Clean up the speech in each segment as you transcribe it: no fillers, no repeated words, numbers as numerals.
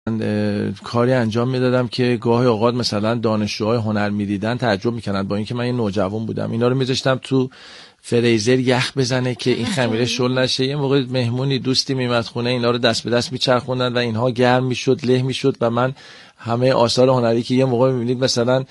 کاری انجام میدادم که گاهی اوقات مثلا دانشجوهای هنر میدیدن تعجب میکنن، با اینکه من یه نوجوان بودم اینا رو میذاشتم تو فریزر یخ بزنه که این خمیره شل نشه. یه موقع مهمونی دوستی میمد خونه، اینا رو دست به دست میچرخوندن و اینها گرم میشد، له میشد و من همه آثار هنری که یه موقع میبینید مثلا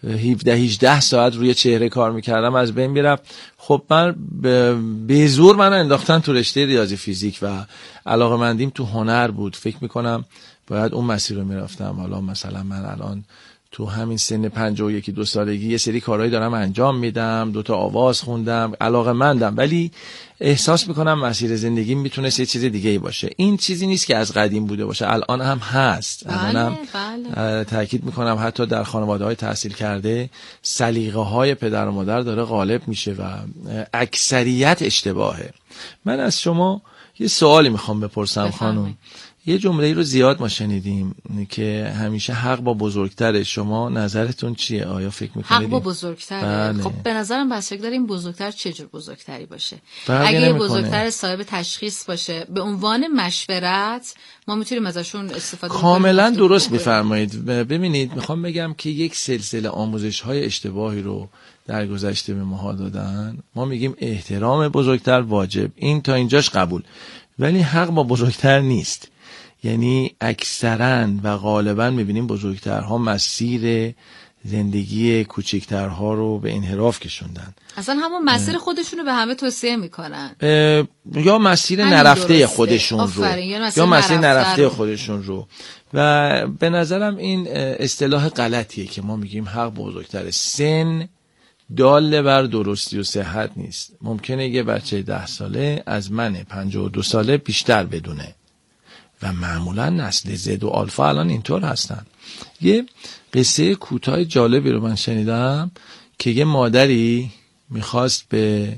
17-18 ساعت روی چهره کار میکردم از بین میرفت. خب من به زور من انداختن تو رشته ریاضی فیزیک و علاقه‌مندیم تو هنر بود. فکر میکنم باید اون مسیر رو میرفتم. حالا مثلا من الان تو همین سن 51-2 سالگی یه سری کارهایی دارم انجام میدم، 2 تا آواز خوندم، علاقه‌مندم، ولی احساس میکنم مسیر زندگی میتونست یه چیز دیگه ای باشه. این چیزی نیست که از قدیم بوده باشه، الان هم هست. الان هم تاکید میکنم حتی در خانواده‌های تحصیل کرده سلیقه‌های پدر و مادر داره غالب میشه و اکثریت اشتباهه. من از شما یه سوالی میخوام بپرسم خانم. یه جمله‌ای رو زیاد ما شنیدیم که همیشه حق با بزرگتره. شما نظرتون چیه؟ آیا فکر میکنید حق با بزرگتره؟ بله. خب به نظرم بستگی داره این بزرگتر چه جور بزرگتری باشه. اگه یه بزرگتر صاحب تشخیص باشه به عنوان مشورت ما میتونیم ازشون استفاده کنیم. کاملا درست میفرمایید. ببینید میخوام بگم که یک سلسله آموزش‌های اشتباهی رو در گذشته به ما دادن. ما میگیم احترام بزرگتر واجب، این تا اینجاش قبول، ولی حق با بزرگتر نیست. یعنی اکثرا و غالبا میبینیم بزرگترها مسیر زندگی کوچکترها رو به انحراف کشوندن. اصلا همون مسیر خودشونو به همه توصیه میکنن، یا مسیر نرفته خودشون رو، یا مسیر نرفته خودشون رو. و به نظرم این اصطلاح غلطیه که ما میگیم حق بزرگتره. سن داله بر درستی و صحت نیست. ممکنه یه بچه 10 ساله از من 52 ساله بیشتر بدونه و معمولا نسل زد و آلفا الان اینطور هستن. یه قصه کوتاه جالبی رو من شنیدم که یه مادری میخواست به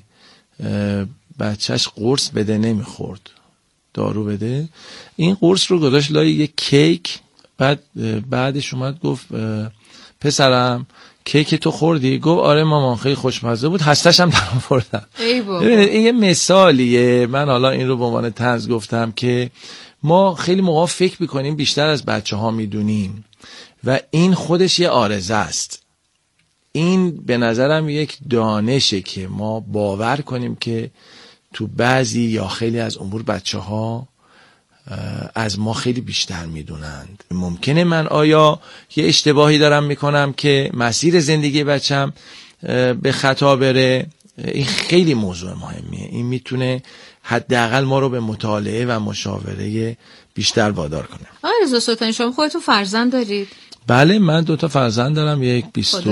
بچهش قرص بده، نمیخورد، دارو بده. این قرص رو گذاشت لای یه کیک. بعدش اومد گفت پسرم کیک تو خوردی؟ گفت آره مامان خیلی خوشمزه بود، هستش هم درام خوردم. ببینید این یه مثالیه. من حالا این رو به عنوان طنز گفتم که ما خیلی موقع فکر میکنیم بیشتر از بچه ها میدونیم و این خودش یه عارضه است. این به نظرم یک دانشه که ما باور کنیم که تو بعضی یا خیلی از امور بچه ها از ما خیلی بیشتر میدونند. ممکنه من آیا یه اشتباهی دارم میکنم که مسیر زندگی بچم به خطا بره؟ این خیلی موضوع مهمیه. این میتونه حداقل ما رو به مطالعه و مشاوره بیشتر وادار کنه. آقای رضا سلطانی شما خودتون فرزند دارید؟ بله من 2 تا فرزند دارم، یک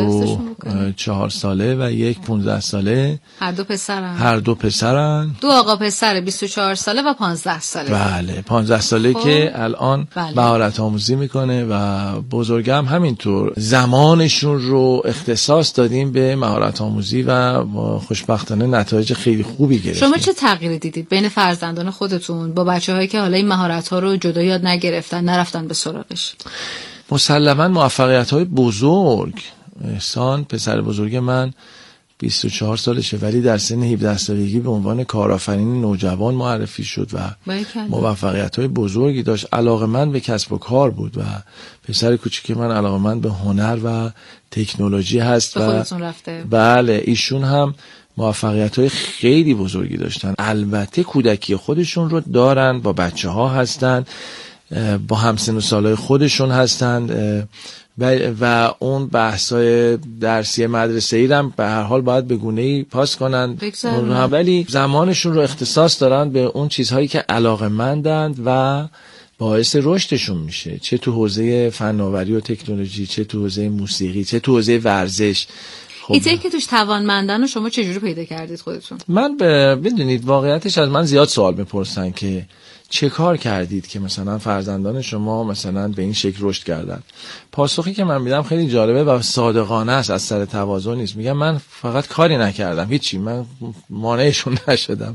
24 ساله و یک 15 ساله. هر دو پسرن؟ هر دو پسرن. 2 آقا پسر 24 ساله و 15 ساله. بله 15 ساله که الان مهارت آموزی میکنه و بزرگم همینطور. زمانشون رو اختصاص دادیم به مهارت آموزی و خوشبختانه نتایج خیلی خوبی گرفتیم. شما چه تغییری دیدید بین فرزندان خودتون با بچه‌هایی که حالا این مهارت ها رو جدا یاد نگرفتن، نرفتن به سراغش؟ مسلماً موفقیت‌های بزرگ. احسان پسر بزرگ من 24 سالشه ولی در سن 17 سالگی به عنوان کارآفرین نوجوان معرفی شد و موفقیت‌های بزرگی داشت. علاقه‌مند به کسب و کار بود و پسر کوچیک من علاقه‌مند به هنر و تکنولوژی هست و خودتون رفته. بله ایشون هم موفقیت‌های خیلی بزرگی داشتن. البته کودکی خودشون رو دارن، با بچه‌ها هستن، با همسن و سالای خودشون هستند و اون بحثای درسی مدرسه‌ای هم به هر حال باید به گونه‌ای پاس کنن، ولی زمانشون رو اختصاص دارن به اون چیزهایی که علاقه‌مندند و باعث رشدشون میشه، چه تو حوزه فناوری و تکنولوژی، چه تو حوزه موسیقی، چه تو حوزه ورزش. ایده که توش توانمندن و شما چجوری پیدا کردید خودتون؟ من بدونید واقعیتش از من زیاد سوال میپرسن که چه کار کردید که مثلا فرزندان شما مثلا به این شکل رشد کردن. پاسخی که من میدم خیلی جالبه و صادقانه است، از سر تواضع نیست. میگم من فقط کاری نکردم، هیچی، من مانعشون نشدم.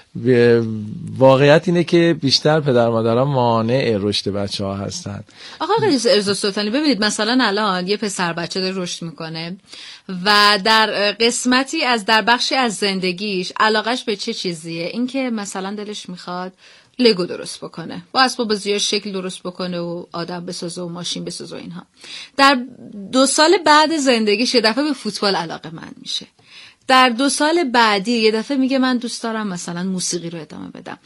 واقعیت اینه که بیشتر پدر مادرها مانع رشد بچه‌ها هستن. آقا رضا سلطانی ببینید مثلا الان یه پسر بچه داره رشد میکنه و در قسمتی در بخشی از زندگیش علاقش به چه چیزیه؟ این که مثلا دلش میخواد لگو درست بکنه، با اسباب بازی شکل درست بکنه و آدم بسازه و ماشین بسازه و اینها. در 2 سال بعد زندگیش یه دفعه به فوتبال علاقه‌مند میشه. در 2 سال بعدی یه دفعه میگه من دوست دارم مثلا موسیقی رو ادامه بدم.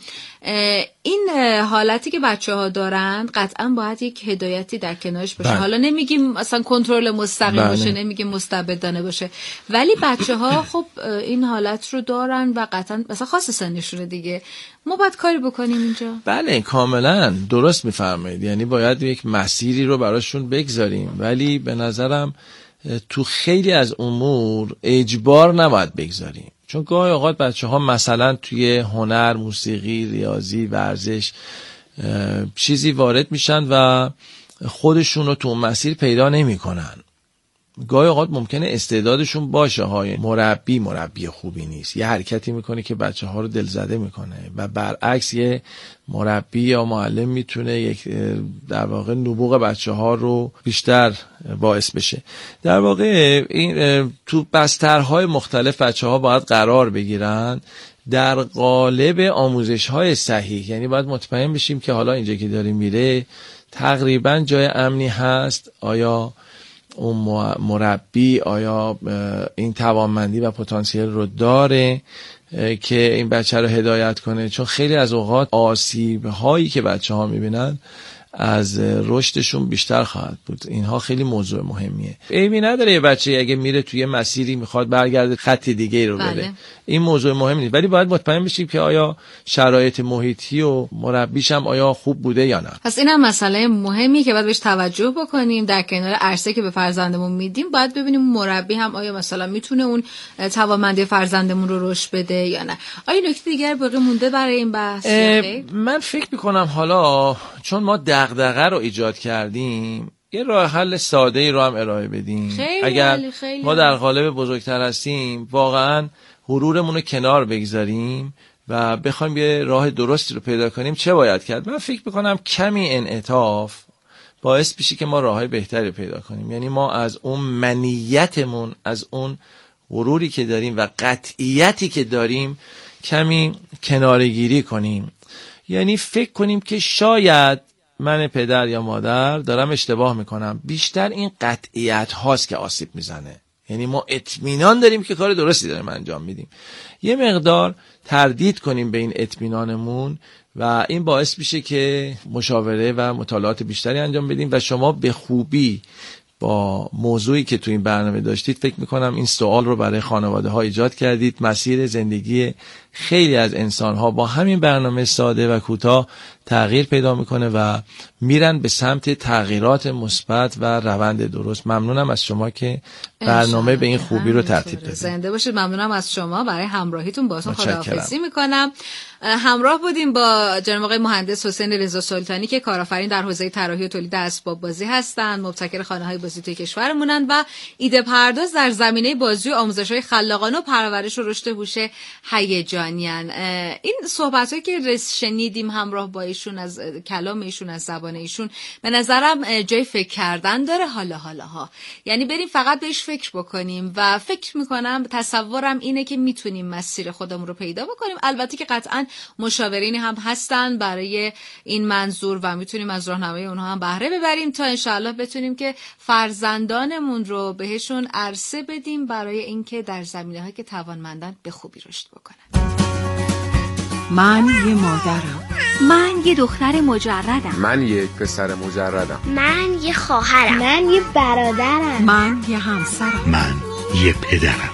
این حالتی که بچه‌ها دارن قطعا باید یک هدایتی در کنارش باشه. حالا نمیگیم مثلا کنترل مستقیم باشه، نمیگیم مستبدانه باشه، ولی بچه‌ها خب این حالت رو دارن و قطعا مثلا خاص سنشونه دیگه. ما باید کاری بکنیم اینجا. بله کاملا درست میفرمایید. یعنی باید یک مسیری رو براشون بگذاریم، ولی به نظرم تو خیلی از امور اجبار نباید بگذاریم، چون گاهی اوقات بچه‌ها مثلا توی هنر، موسیقی، ریاضی، ورزش چیزی وارد میشن و خودشون رو تو مسیر پیدا نمی‌کنن. گاهی اوقات ممکنه استعدادشون باشه های مربی خوبی نیست، یه حرکتی میکنه که بچه‌ها رو دلزده میکنه و برعکس یه مربی یا معلم میتونه یک در واقع نبوغ بچه‌ها رو بیشتر باعث بشه. در واقع این تو بسترهای مختلف بچه‌ها باید قرار بگیرن در قالب آموزش‌های صحیح. یعنی باید مطمئن بشیم که حالا اینجا که داریم میره تقریبا جای امنی هست، آیا اون مربی آیا این توانمندی و پتانسیل رو داره که این بچه رو هدایت کنه. چون خیلی از اوقات آسیب هایی که بچه ها میبینن از رشدشون بیشتر خواهد بود. اینها خیلی موضوع مهمیه. ایمی نداره یه بچه اگه میره توی مسیری میخواد برگرده خط دیگه رو بره، این موضوع مهم نیست، ولی باید مطمئن بشیم که آیا شرایط محیطی و مربیش هم آیا خوب بوده یا نه. پس اینم مسئله مهمی که باید بهش توجه بکنیم. در کنار عرصه که به فرزندمون میدیم باید ببینیم مربی هم آیا مثلا میتونه اون توانمندی فرزندمون رو رشد بده یا نه. آیا نکته دیگر باقی مونده برای این بحث؟ من فکر میکنم حالا چون ما دغدغه رو ایجاد کردیم یه راه حل ساده ای رو هم ارائه بدیم. اگر ما در قالب بزرگتر هستیم واقعا غرورمون رو کنار بگذاریم و بخوایم یه راه درستی رو پیدا کنیم، چه باید کرد؟ من فکر میکنم کمی انعطاف باعث میشه که ما راههای بهتری پیدا کنیم. یعنی ما از اون منیتمون، از اون غروری که داریم و قطعیتی که داریم کمی کناره‌گیری کنیم. یعنی فکر کنیم که شاید من پدر یا مادر دارم اشتباه میکنم، بیشتر این قطعیت هاست که آسیب میزنه. یعنی ما اطمینان داریم که کار درستی داریم انجام میدیم، یه مقدار تردید کنیم به این اطمینانمون و این باعث میشه که مشاوره و مطالعات بیشتری انجام بدیم. و شما به خوبی با موضوعی که تو این برنامه داشتید فکر میکنم این سوال رو برای خانواده ها ایجاد کردید. مسیر زندگی خیلی از انسان ها با همین برنامه ساده و کوتاه تغییر پیدا میکنه و میرن به سمت تغییرات مثبت و روند درست. ممنونم از شما که برنامه به این خوبی رو ترتیب دادید. زنده باشید. ممنونم از شما برای همراهیتون. باهاتون خداحافظی میکنم. همراه بودیم با جناب آقای مهندس حسین رضا سلطانی که کارآفرین در حوزه طراحی و تولید اسباب بازی هستند، مبتکر خانه‌های بازی توی کشورمونن و ایده پرداز در زمینه بازی و آموزش‌های خلاقانه و پرورش و رشد هوش هیجانیان. این صحبتایی که شنیدیم همراه با ایشون، از کلام ایشون، از زبان ایشون، به نظرم جای فکر کردن داره. حالا یعنی بریم فقط بهش فکر بکنیم و فکر میکنم تصورم اینه که میتونیم مسیر خودمون رو پیدا بکنیم. البته که قطعاً مشاورینی هم هستن برای این منظور و میتونیم از راهنمایی اونها هم بهره ببریم تا انشاءالله بتونیم که فرزندانمون رو بهشون عرصه بدیم برای اینکه در زمینه‌هایی که توانمندن به خوبی رشد بکنن. من یه مادرم. من یه دختر مجردم. من یک پسر مجردم. من یه خواهرم. من یه برادرم. من یه همسرم. من یه پدرم.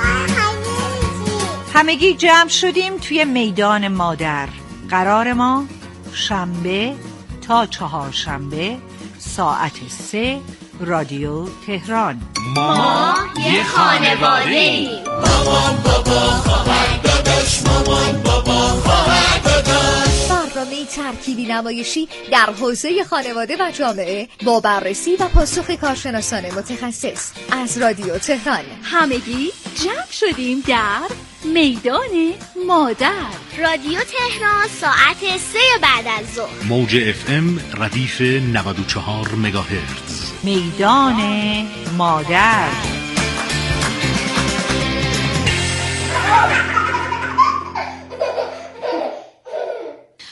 همگی جمع شدیم توی میدان مادر. قرار ما شنبه تا چهارشنبه ساعت 3 رادیو تهران. ما یه خانواده‌ایم. مامان بابا خواهر داداش، مامان بابا خواهر داداش. برنامه ترکیبی نمایشی در حوزه خانواده و جامعه با بررسی و پاسخ کارشناسان متخصص از رادیو تهران. همگی جمع شدیم در میدان مادر. رادیو تهران ساعت 3 بعد از ظهر. موج FM ردیف 94 مگاهرتز. میدان مادر.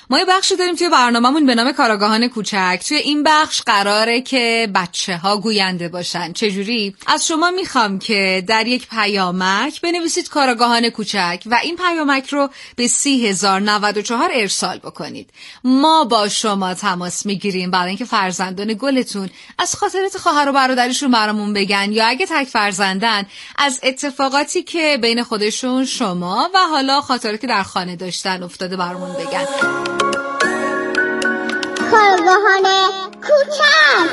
ما یه بخشی داریم توی برنامه‌مون به نام کاراگاهان کوچک. توی این بخش قراره که بچه‌ها گوینده باشن. چجوری؟ از شما میخوام که در یک پیامک بنویسید کاراگاهان کوچک و این پیامک رو به 30,094 ارسال بکنید. ما با شما تماس میگیریم برای اینکه فرزندان گلتون از خاطرات خواهر و برادرشون برامون بگن، یا اگه تک فرزندن از اتفاقاتی که بین خودشون، شما و حالا خاطراتی که در خانه داشتن افتاده برامون بگن. کارگاهان کوچک.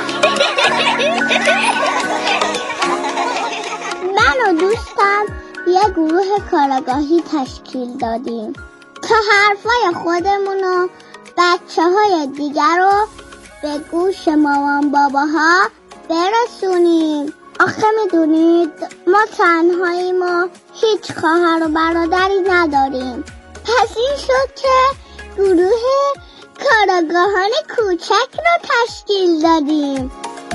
من و دوستم یه گروه کارگاهی تشکیل دادیم تا حرفای خودمون و بچه‌های دیگر رو به گوش مامان باباها برسونیم. آخه میدونید ما تنهاییم و هیچ خواهر و برادری نداریم. پس این شد که گروه کاراگاهان کوچک رو تشکیل دادیم.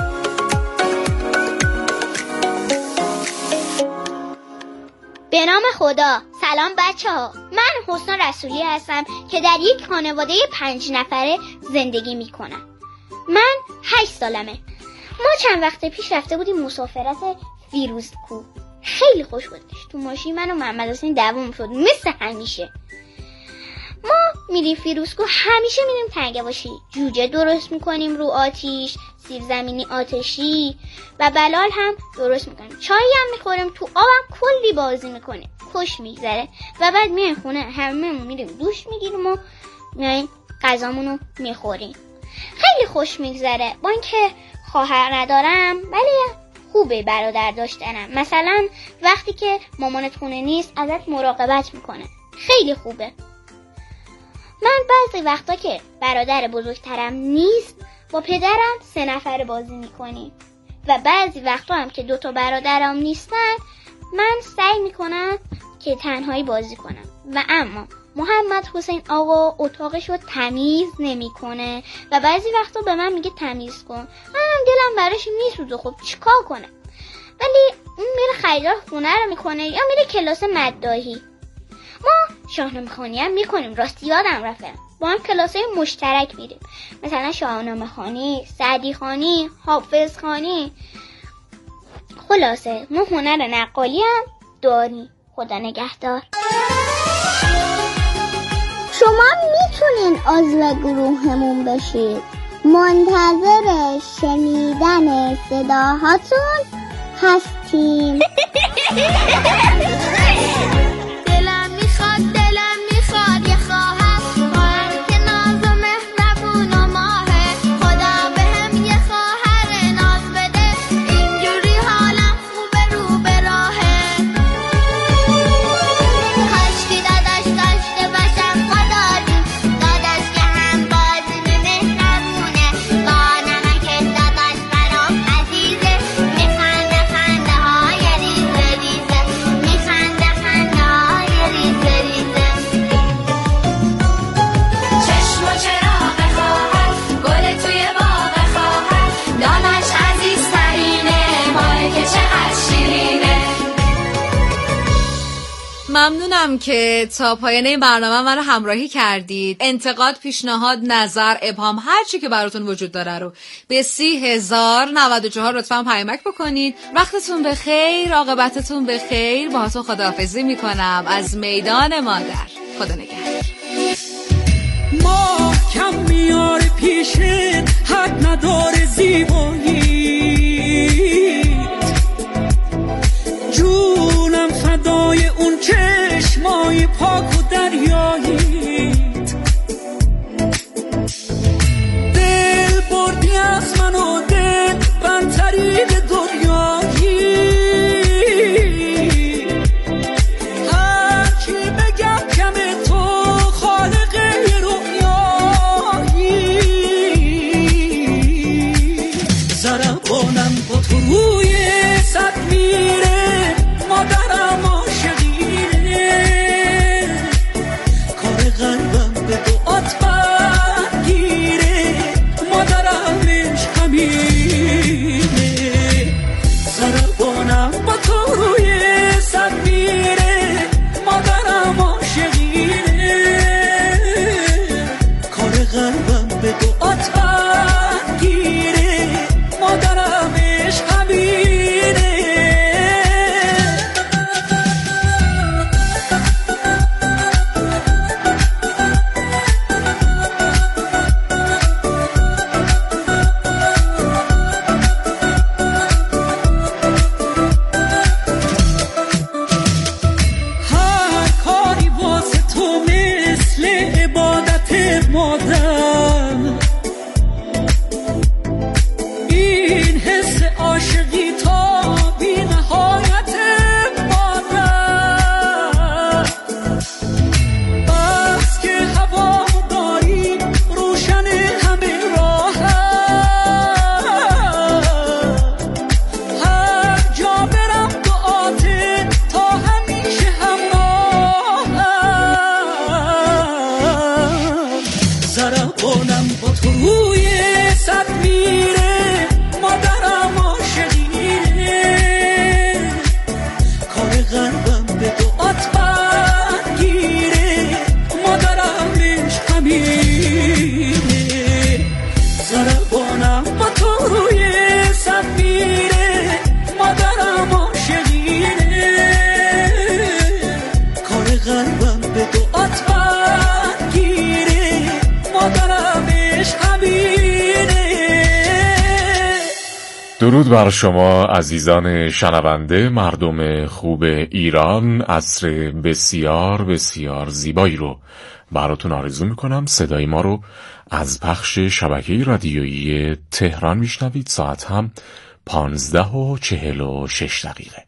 به نام خدا. سلام بچه ها، من حسن رسولی هستم که در یک خانواده 5 نفره زندگی می کنم. من 8 سالمه. ما چند وقت پیش رفته بودیم مسافرت فیروزکوه. خیلی خوش گذشت. تو ماشین من و محمد حسین دعوا شد مثل همیشه. ما میریم فیروزکوه، همیشه میریم تنگه‌واشی، جوجه درست میکنیم رو آتیش، سیب زمینی آتشی و بلال هم درست میکنیم. چایی هم میخوریم، تو آبم کلی بازی میکنیم. خوش میگذره و بعد میایم خونه، هممون میریم دوش میگیریم و میایم غذامونو میخوریم. خیلی خوش میگذره. با اینکه خواهر ندارم ولی خوبه برادر داشتنم. مثلا وقتی که مامانت خونه نیست ازت مراقبت میکنه. خیلی خوبه. من بعضی وقتا که برادر بزرگترم نیست با پدرم 3 نفره بازی میکنیم و بعضی وقتا هم که 2 برادرم نیستن من سعی میکنم که تنهایی بازی کنم. و اما محمد حسین آقا اتاقش رو تمیز نمیکنه و بعضی وقتا به من میگه تمیز کن. منم دلم براش میسوزه، خب چیکار کنم؟ ولی اون میره خریدار خونه رو میکنه یا میره کلاس مداحی. ما شاهنامه خوانی هم میکنیم. راستی یادم رفته با هم کلاسای مشترک میریم، مثلا شاهنامه خوانی، سعدی خوانی، حافظ خوانی. خلاصه ما هنر نقالی هم داریم. خدا نگهدار. شما میتونین عضو گروهمون بشید. منتظر شنیدن صداهاتون هستیم. دلم میخواد یه خواهر که ناز و مهربون و ماهه. خدا بهم یه خواهر ناز بده، اینجوری حالم خوبه رو به راهه. کاشکی داداش داشته باشم خدا جون، داداش که هم بازی به مهربونه. با نمک داداش برام عزیزه، میخنده خنده های ریزه ریزه، میخنده خنده های ریزه ریزه. چشم و چراغ خواهر، گل توی باغ خواهر، دانش عزیزترینه، ماه که چقدر شیرینه. ممنونم که تا پایان این برنامه من رو همراهی کردید. انتقاد، پیشنهاد، نظر، ابهام، هر چی که براتون وجود داره رو به 30,094 لطفاً پیامک بکنید. وقتتون بخیر، عاقبتتون بخیر. باهاتون خداحافظی میکنم از میدان مادر. خدا نگهدار. ما کم میاره پیشت، حد نداره زیبایی. جونم فدای اون چشمای پاک و دریاییت. دل بردی از من و دل بندتری به دنیایی. هرچی بگم کم تو خالق رویایی. ضربانم با تو روی صد میره، مادرم عاشقینه. کار قلبم به دعات برگیره، مادرم عشقمینه. ضربانم با تو روی صد میره، مادرم عاشقینه. درود بر شما عزیزان شنونده، مردم خوب ایران. عصر بسیار بسیار زیبایی رو براتون آرزو میکنم. صدای ما رو از پخش شبکه رادیویی تهران میشنوید. ساعت هم 15:46.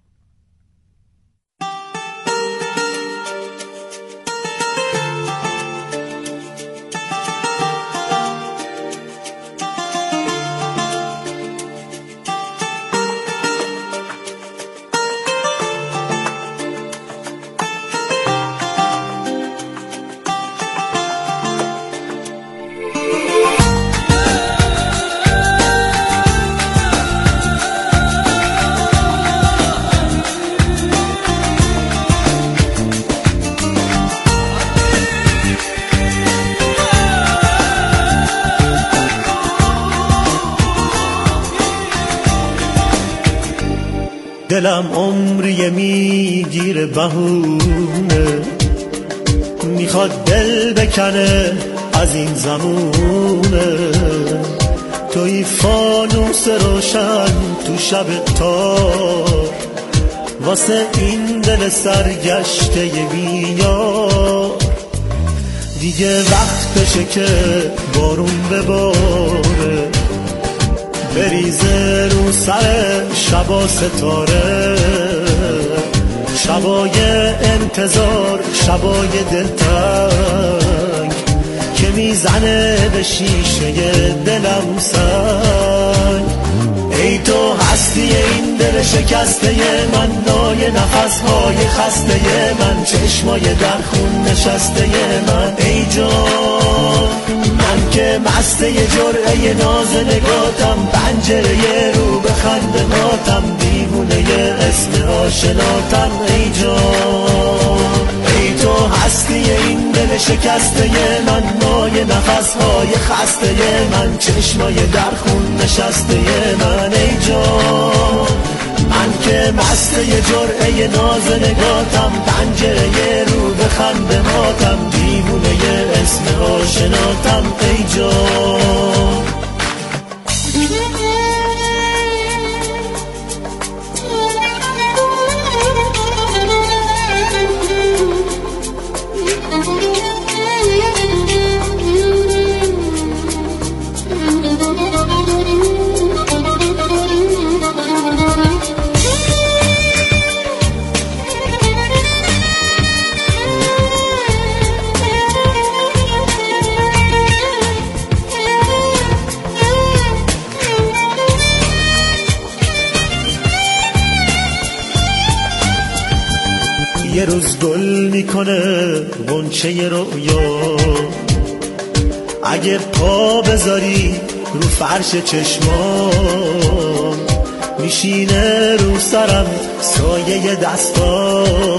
دلم عمری میگیره بهونه، میخواد دل بکنه از این زمونه. توی فانوس روشن تو شب تار، واسه این دل سرگشته بیار. دیگه وقتشه که بارون بباره، بریزه رو سر شبا ستاره. شبای انتظار، شبای دلتنگ که میزنه به شیشه دلم سنگ. ای تو هستی این دل شکسته من، نای نفسهای خسته من، چشمای در خون نشسته من. ای جان من که مسته جرعه ناز نگاتم، پنجره رو به خنده ماتم، دیوونه اسم آشناتم. ای جان ای تو هستی این دل شکسته من، نای نفسهای خسته من، چشمای در خون نشسته من. ای جان من که مسته جرعه ناز نگاتم، پنجره رو به خنده ماتم، دیوونه اسم آشناتم. ای جان یه روز گل میکنه غنچه رویا، اگه پا بذاری رو فرش چشمام، میشینه رو سرم سایه دستا،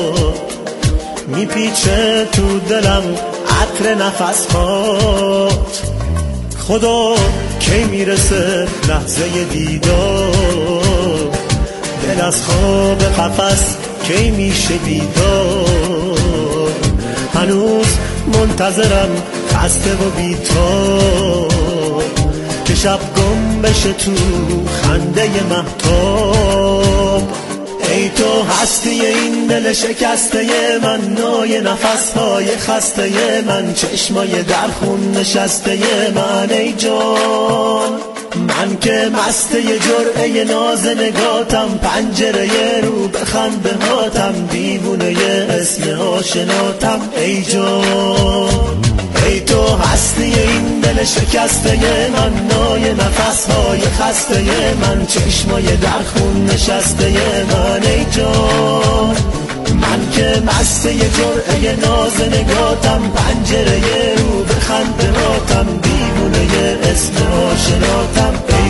میپیچه تو دلم عطر نفسات. خدا کی میرسه لحظه دیدار، دل از خواب قفس کی میشه بیدار. هنوز منتظرم خسته و بی‌تاب، که شب گم بشه تو خنده مهتاب. ای تو هستی این دل شکسته من، نای نفسهای خسته من، چشمای در خون نشسته من. ای جان من که مسته جرعه ناز نگاتم، پنجره رو به خنده هاتم، دیوونه اسم آشناتم. ای جان ای تو هستی این دل شکسته من، نای نفسهای خسته من، چشمای در خون نشسته من. ای جان من که مسته جرعه ناز نگاتم، پنجره رو به خنده هاتم، دیوونه اسم آشناتم. ای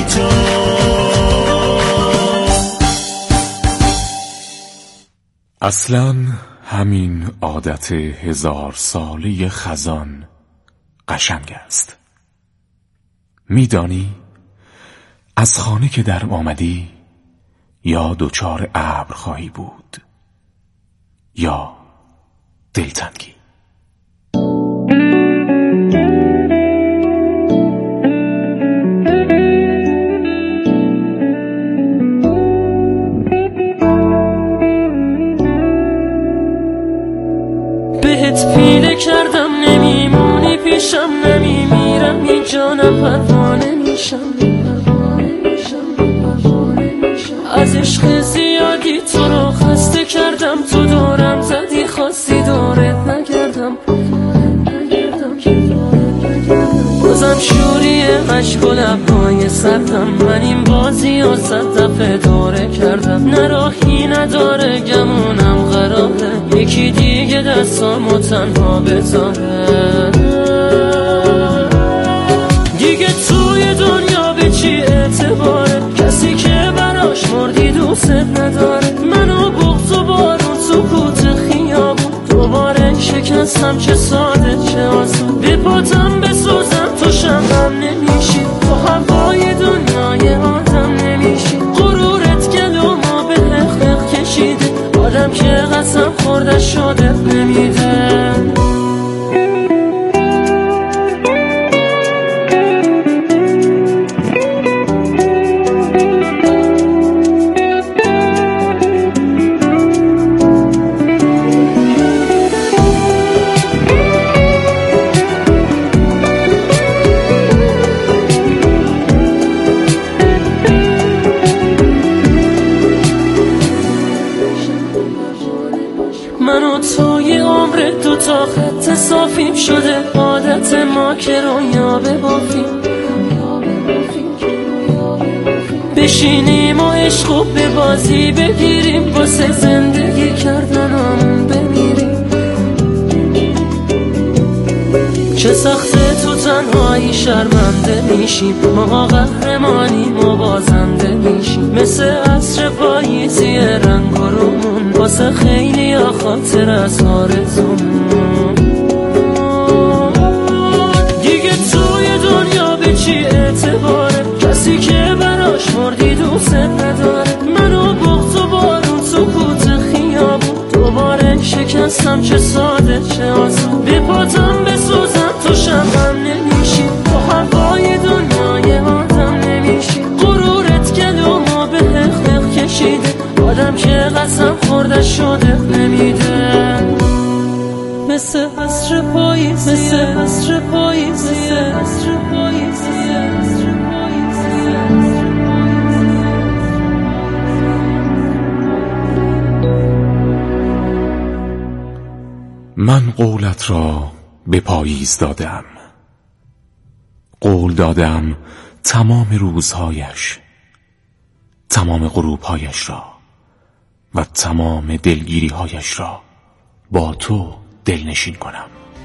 جان اصلاً همین عادت 1000 ساله خزان قشنگ است. میدانی از خانه که در آمدی یا دچار ابر خواهی بود یا دلتنگی. بشم نمیمیرم این جانم پروانه میشم از عشق زیادی تو رو خسته کردم تو دورم زدی خواستی دورت نگردم بازم شوری عشق و لبهای سردم من این بازی و 100 دفعه دوره کردم نه راهی نداره گمونم قراره یکی دیگه دستامو تنها بذاره دیگه توی دنیا به چی اعتباره کسی که براش مردی دوست نداره منو بغض و بارون سکوت خیابون دوباره شکستم چه ساده چه آسون به پاتم بسوزم تو شمعم نمیشی تو هوای دنیای آدم نمیشی غرورت گلومو به لخ کشیده آدم که قسم خورده شده نمیده تا خط صافیم شده عادت ما که رویا ببافیم بشینیم و عشقو به بازی بگیریم واسه زندگی کردنمون بمیریم چه سخته تو تنهایی شرمنده میشیم ما قهرمانیم و بازنده میشیم مثل عصر پاییزی رنگ و رومون واسه خیلی ها خاطر از آرزومون دیگه توی دنیا به چی اعتباره کسی که براش مردی دوست نداره منو بغض و بارون سکوت خیابون دوباره شکستم چه ساده چه آسون به پاتم بسوزم تو شمعم نمیشی تو هوای دنیای آدم نمیشی غرورت گلومو به لخ کشیده آدم که قسم خورده شده نمیده مثل عصر پاییزی مثل عصر پاییزی مثل عصر پاییزی من قولت را به پاییز دادم قول دادم تمام روزهایش تمام غروبهایش را و تمام دلگیریهایش را با تو دلنشین کنم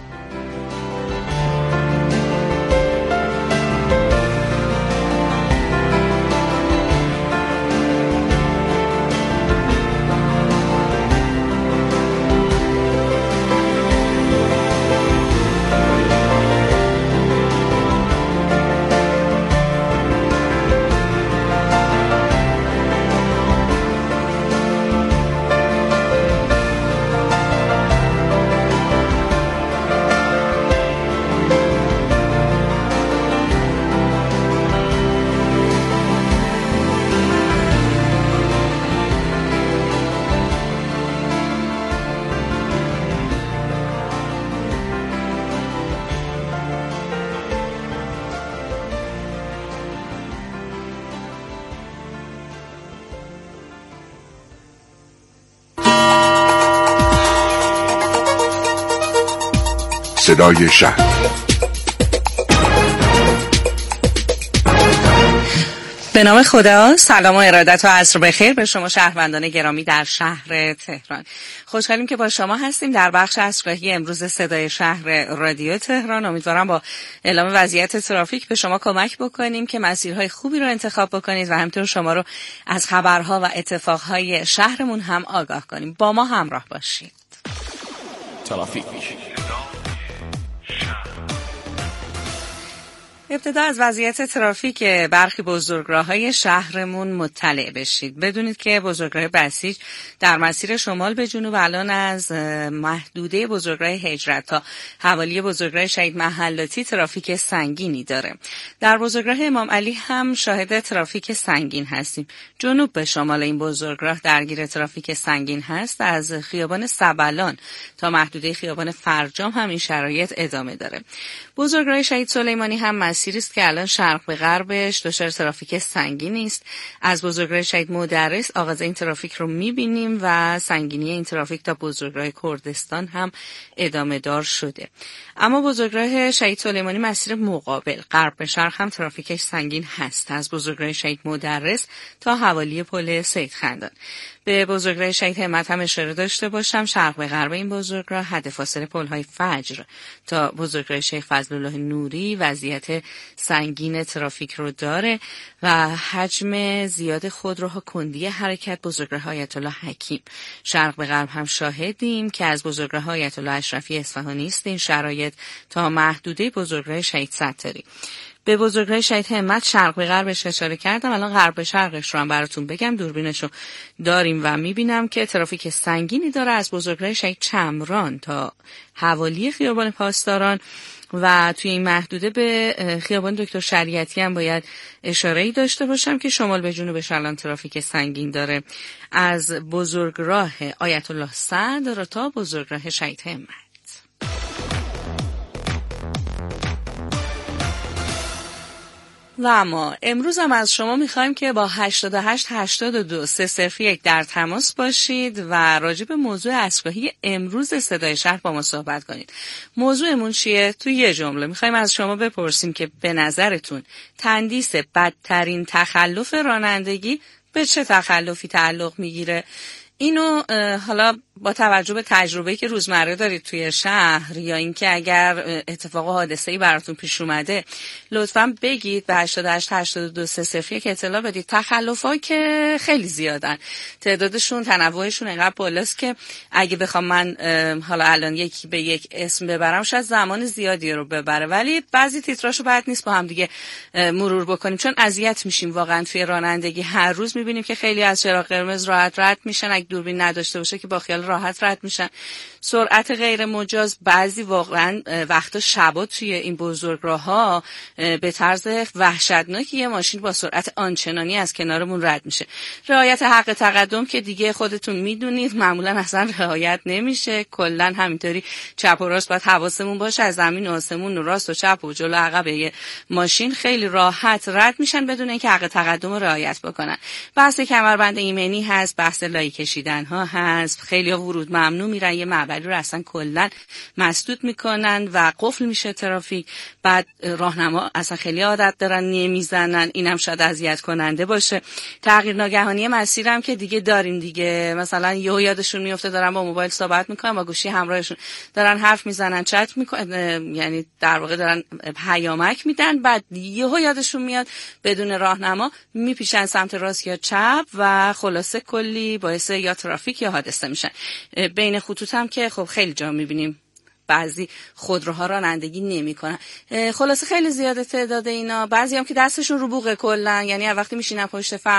صدای شهر به نام خدا. سلام و ارادت و عصر بخیر به شما شهروندان گرامی در شهر تهران. خوشحالیم که با شما هستیم در بخش عصرگاهی امروز صدای شهر رادیو تهران. امیدوارم با اعلام وضعیت ترافیک به شما کمک بکنیم که مسیرهای خوبی رو انتخاب بکنید و همینطور شما رو از خبرها و اتفاقهای شهرمون هم آگاه کنیم. با ما همراه باشید. ترافیک ابتدا از وضعیت ترافیک برخی بزرگراه‌های شهرمون مطلع بشید. بدونید که بزرگراه بسیج در مسیر شمال به جنوب الان از محدوده بزرگراه هجرت تا حوالی بزرگراه شهید محلاتی ترافیک سنگینی داره. در بزرگراه امام علی هم شاهد ترافیک سنگین هستیم. جنوب به شمال این بزرگراه درگیر ترافیک سنگین هست. از خیابان سبلان تا محدوده خیابان فرجام هم این شرایط ادامه داره. بزرگراه شهید سلیمانی هم مسیری است که الان شرق به غربش دچار ترافیک سنگینی است. از بزرگراه شهید مدرس آغاز این ترافیک رو می‌بینیم و سنگینی این ترافیک تا بزرگراه کردستان هم ادامه دار شده. اما بزرگراه شهید سلیمانی مسیر مقابل غرب به شرق هم ترافیکش سنگین هست. از بزرگراه شهید مدرس تا حوالی پل سید خندان. به بزرگراه شهید همت هم اشاره داشته باشم. شرق به غرب این بزرگراه حد فاصله پل‌های فجر تا بزرگراه شیخ فضلالله نوری وضعیت سنگین ترافیک رو داره و حجم زیاد خودروها، کندی حرکت بزرگراه آیت الله حکیم. شرق به غرب هم شاهدیم که از بزرگراه آیت الله اشرفی اصفهانی است این شرایط تا محدوده بزرگراه شهید ستاری. به بزرگراه شهید همت شرق به غربش اشاره کردم. الان غرب به شرقش رو هم براتون بگم. دوربینش رو داریم و میبینم که ترافیک سنگینی داره از بزرگراه شهید چمران تا حوالی خیابان پاسداران و توی این محدوده به خیابان دکتر شریعتی هم باید اشاره‌ای داشته باشم که شمال به جنوبش الان ترافیک سنگین داره. از بزرگراه آیت الله صدر تا بزرگراه شهید همت. و اما امروز هم از شما میخوایم که با 88-82-301 در تماس باشید و راجع به موضوع عصرگاهی امروز صدای شهر با ما صحبت کنید. موضوعمون چیه؟ تو یه جمله میخوایم از شما بپرسیم که به نظرتون تندیس بدترین تخلف رانندگی به چه تخلفی تعلق میگیره؟ اینو حالا با توجه به تجربه‌ای که روزمره دارید توی شهر یا اینکه اگر اتفاق و حادثه‌ای براتون پیش اومده لطفاً بگید به 88-82-301 اطلاع بدید. تخلف‌ها که خیلی زیادن، تعدادشون، تنوعشون اینقدر بالاست که اگه بخوام من حالا الان یکی به یک اسم ببرم شاید زمان زیادی رو ببره، ولی بعضی تیتراشو بد نیست با هم دیگه مرور بکنیم چون اذیت میشیم واقعا توی رانندگی. هر روز می‌بینیم که خیلی از چراغ قرمز راحت رد میشن، اگه دوربین نداشته باشه که با خیال راحت رد میشن. سرعت غیر مجاز، بعضی واقعا وقتا شبا توی این بزرگراه‌ها به طرز وحشتناکی یه ماشین با سرعت آنچنانی از کنارمون رد میشه. رعایت حق تقدم که دیگه خودتون میدونید معمولا اصلا رعایت نمیشه. کلا همینطوری چپ و راست باید حواسمون باشه، از زمین و آسمون و راست و چپ و جلو عقب یه ماشین خیلی راحت رد میشن بدون اینکه حق تقدم رو رعایت بکنن. بحث کمربند ایمنی هست، بحث لای کشیدن ها هست، خیلی‌ها ورود ممنوع میرن، یه معبری رو اصلا کلا مسدود میکنن و قفل میشه ترافیک. بعد راهنما اصلا خیلی عادت دارن نمیزنن، اینم شاید اذیت کننده باشه. تغییر ناگهانی مسیرم که دیگه داریم دیگه، مثلا یادشون میفته دارن با موبایل صحبت میکنن، با گوشی همراهشون دارن حرف میزنن، چت میکنن، یعنی در واقع دارن پیامک میدن، بعد یادشون میاد بدون راهنما میپیشن سمت راست یا چپ و خلاصه کلی باعث یا ترافیک یا حادثه میشن. بین خطوط هم که خب خیلی جا میبینیم بعضی خودروها رانندگی نمیکنن. خلاصه خیلی زیاده تعداد اینا. بعضی هم که دستشون رو بوقه کلا، یعنی وقتی میشینن پشت